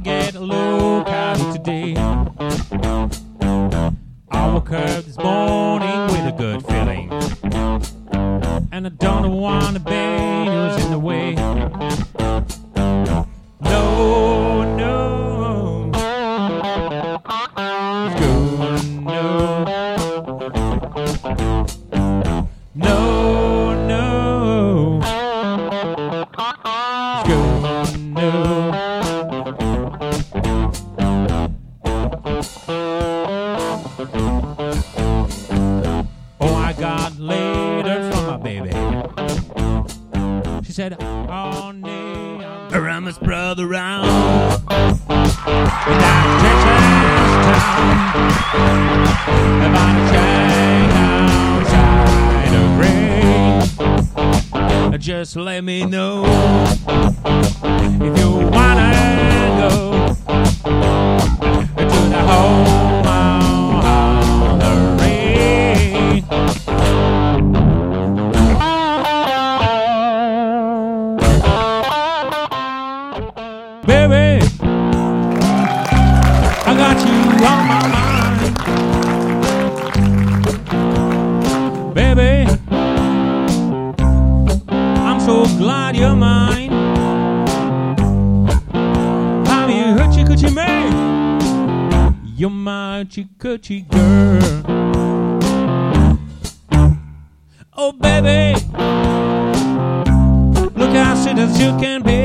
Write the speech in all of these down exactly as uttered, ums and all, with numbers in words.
get a look at it today. I woke up this morning with a good feeling, and I don't want to be who's in the way. No, no, it's good, no, no, no, it's good, no. Oh, I got later from my baby. She said, oh, nee, I'm his brother round in that Texas town. About a chain outside of rain. Just let me know if you wanna go to the home on the rain. Baby, I got you on my mind. Baby, I'm so glad you're mine. I'm your hoochie coochie man. You're my hoochie coochie girl. Oh baby, look how sweet as you can be.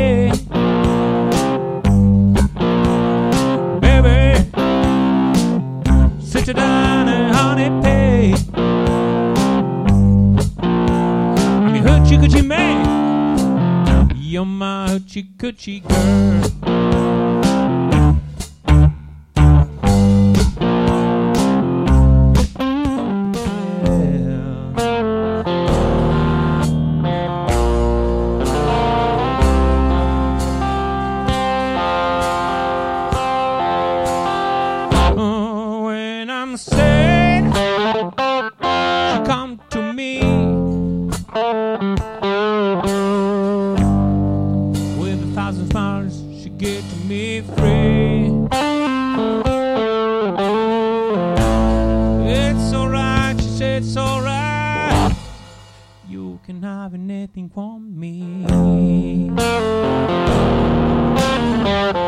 Sit down and honey pay. I'm your hoochie coochie man. You're my hoochie coochie girl. Said she come to me with a thousand smiles. She gave to me free. It's alright, she said it's alright. You can have anything from me.